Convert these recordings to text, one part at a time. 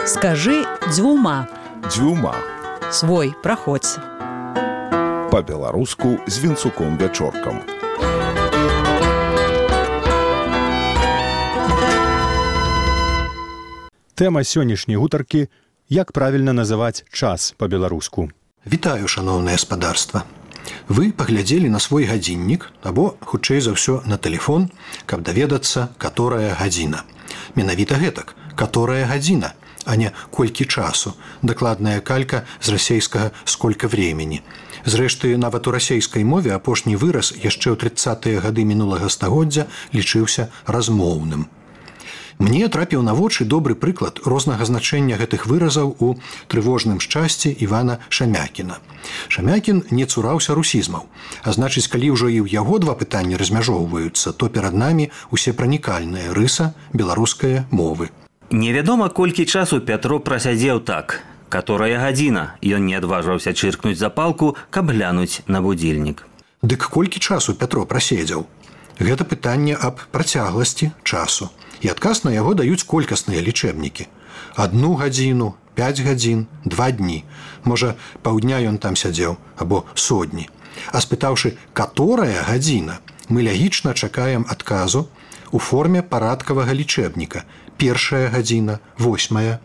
Скажи дзвюма. Дзвюма. Свой, праходзь. Па-беларуску з Вінцуком-Вячоркам. Тэма сённяшняй гутаркі – як правільна называць час па-беларуску. Вітаю, шаноўнае спадарства. Вы паглядзелі на свой гадзіннік або, хутчэй за ўсё, на тэлефон, каб даведацца, каторая гадзіна. Менавіта гэтак, каторая гадзіна, а не колькі часу. Дакладная калька з расейскага «сколько времени». Зрэшты, нават у расейскай мове апошні выраз яшчэ ў 30-е гады мінулага стагоддзя лічыўся размоўным. Мне трапіў на вочы добры прыклад рознага значэння гэтых выразаў у «Трывожным шчасці» Івана Шамякіна. Шамякін не цураўся русізмаў, а значыць, калі ўжо і ў яго два пытанні размяжоўваюцца, то перад намі усепранікальная рыса беларускай мовы. Невядома, колькі часу Пятро прасядзеў так. Каторая гадзіна, ён не адважваўся чыркнуць запалку, каб глянуць на будзільнік. Дык колькі часу Пятро праседзеў? Гэта пытанне аб працягласці часу. І адказ на яго даюць колькасныя лічэбнікі. 1 гадзіну, 5 гадзін, 2 дні. Можа, паўдня ён там сядзеў, або сотні. А спытаўшы, каторая гадзіна, мы лягічна чакаем адказу у форме парадкавага лічэбніка. 1 гадзіна, 8,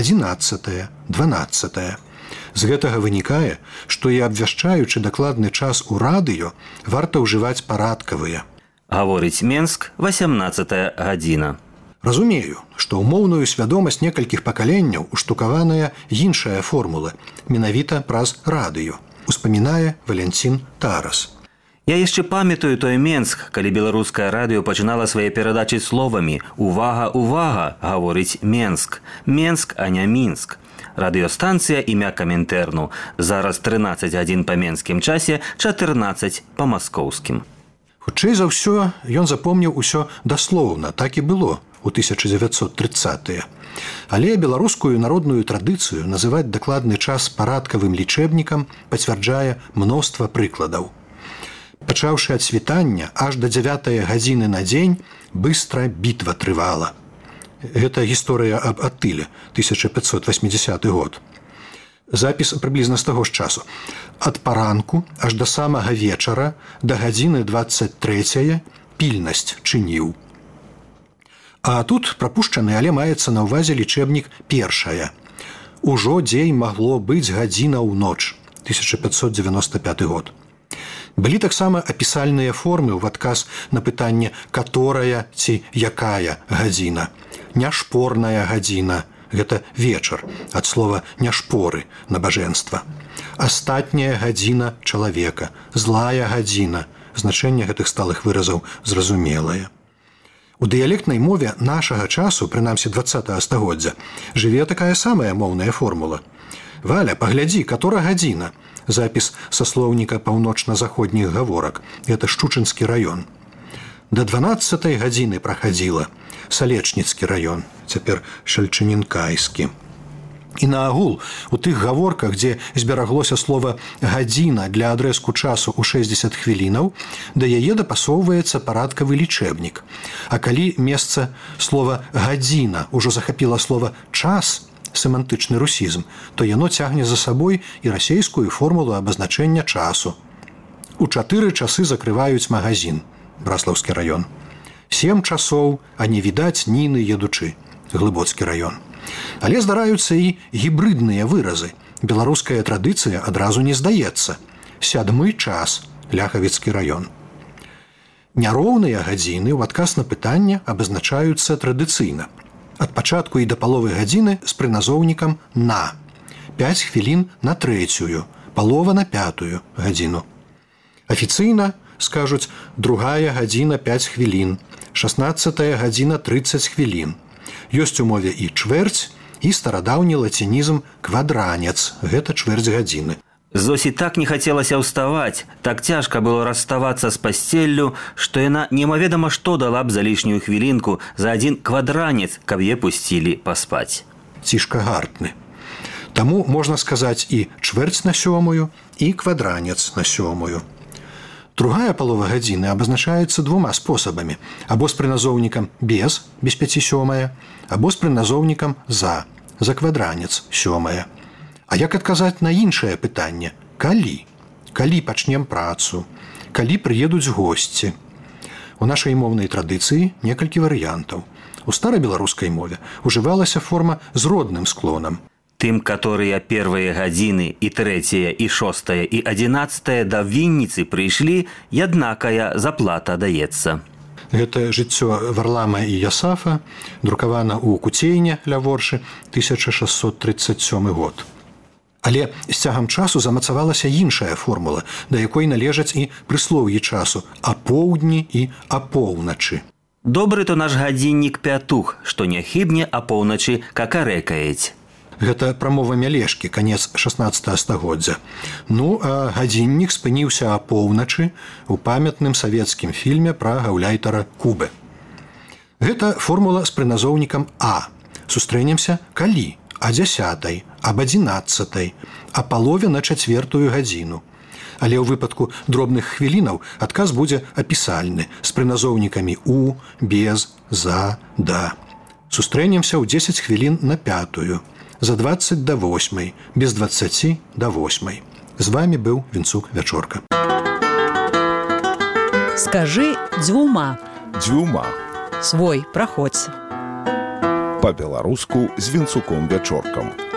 11, 12. З гэтага вынікае, што і абвяшчаючы дакладны час у радыё, варта ўжываць парадкавыя. Гаворыць Менск, 18 гадзіна. Разумею, што ў моўную свядомасць некалькіх пакаленняў уштукаваная іншая формула, менавіта праз радыё, успамінае Валянцін Тарас. Я яшчэ памятаю той Менск, калі беларускае радыё пачынала свае перадачы словамі «Увага, увага», гаворыць Менск. Менск, а не Мінск. Радыёстанцыя імя Камінтэрну. Зараз 13 гадзін па менскім часе, 14 па маскоўскім. Хутчэй за ўсё, ён запомніў усё даслоўна, так і было у 1930-е. Але беларускую народную традыцыю называць дакладны час парадкавым лічэбнікам пацвярджае мноства прыкладаў. Пачаўшы ад світання, аж да 9 гадзіны на дзень быстра бітва трывала. Гэта гісторыя аб Атыле, 1580 год. Запіс прыблізна з таго ж часу. Ад паранку аж да самага вечара да гадзіны 23 пільнасць чыніў. А тут прапушчаны, але маецца на ўвазе лічэбнік 1. Ужо дзень магло быць гадзіна ў ноч, 1595 год. Былі таксама апісальныя формы ў адказ на пытанне «каторая» ці «якая» гадзіна. Няшпорная гадзіна – гэта вечар, ад слова «няшпоры» – набажэнства. Астатняя гадзіна чалавека, злая гадзіна – значэнне гэтых сталых выразаў зразумелае. У дыялектнай мове нашага часу, прынамсі 20-го стагоддзя, жыве такая самая моўная формула. «Валя, паглядзі, катора гадзіна?» Запіс са слоўніка паўночна-заходніх гаворак. Гэта Шчучынскі раён. Да 12 гадзіны прахадзіла. Салечніцкі раён, цяпер Шальчынінкайскі. І наагул, у тых гаворках, дзе збераглося слова «гадзіна» для адрэзку часу ў 60 хвілінаў, да яе дапасоўваецца парадкавы лічэбнік. А калі месца слова «гадзіна» ужо захапіла слова «час», семантычны русізм, то яно цягне за сабой і расейскую формулу абазначэння часу. У 4 часы закрываюць магазін, Браслаўскі раён. 7 часоў, а не відаць ніны едучы, Глыбоцкі раён. Але здараюцца і гібрыдныя выразы. Беларуская традыцыя адразу не здаецца. 7 час, Ляхавіцкі раён. Няроўныя гадзіны ў адказ на пытанне абазначаюцца традыцыйна. Ад пачатку і да паловы гадзіны з прыназоўнікам «на». 5 хвілін на 3, палова на 5 гадзіну. Афіцыйна скажуць 2 гадзіна 5 хвілін, 16 гадзіна 30 хвілін. Ёсць у мове і чвэрць, і старадаўні лацінізм «квадранец» – гэта чвэрць гадзіны. Зосі так не хацелася ўставаць, так цяжка было расставацца з пасцеллю, што яна немаведама што дала б за лішнюю хвілінку за 1 квадранец, каб е пусцілі паспаць. Цішка гартны. Таму можна сказаць і чвэрць на 7 і квадранец на 7. Другая палова гадзіны абазначаецца 2 спосабамі. Або з прыназоўнікам без 5/7, або з прыназоўнікам за за квадранец 7. А як адказаць на іншае пытанне? Калі? Калі пачнем працу? Калі прыедуць госці? У нашай моўнай традыцыі некалькі варыянтаў. У старабеларускай мове ужывалася форма з родным склонам. Тым, которые первые гадзіны і 3, і 6, і 11 да Вінніцы прыйшлі, яднакая заплата даецца. Гэта жыццё Варлама і Ясафа, друкавана ў Куцейне ля Воршы, 1637 год. Але з цягам часу замацавалася іншая формула, да якой належаць і прыслоўі часу апоўдні і апоўначы. Добры то наш гадзіннік пятух, што не хібне апоўначы какарэкаець. Гэта прамова Мялешкі, канец 16 стагоддзя. Ну, а гадзіннік спыніўся апоўначы ў памятным савецкім фільме пра гаўляйтара Кубы. Гэта формула з прыназоўнікам «а». Сустрэнемся калі? А 10, аб 11, а палове на 4 гадзіну. Але ў выпадку дробных хвілінаў адказ будзе апісальны з прыназоўнікамі «у», «без», «за», «да». Сустрэнемся ў 10 хвілін на 5, за 20 до 8, без 20 до 8. З вами быў Вінцук Вячорка. Скажи дзвюма. Дзвюма. Свой праходзь. Па-беларуску з Вінцуком Вячоркам.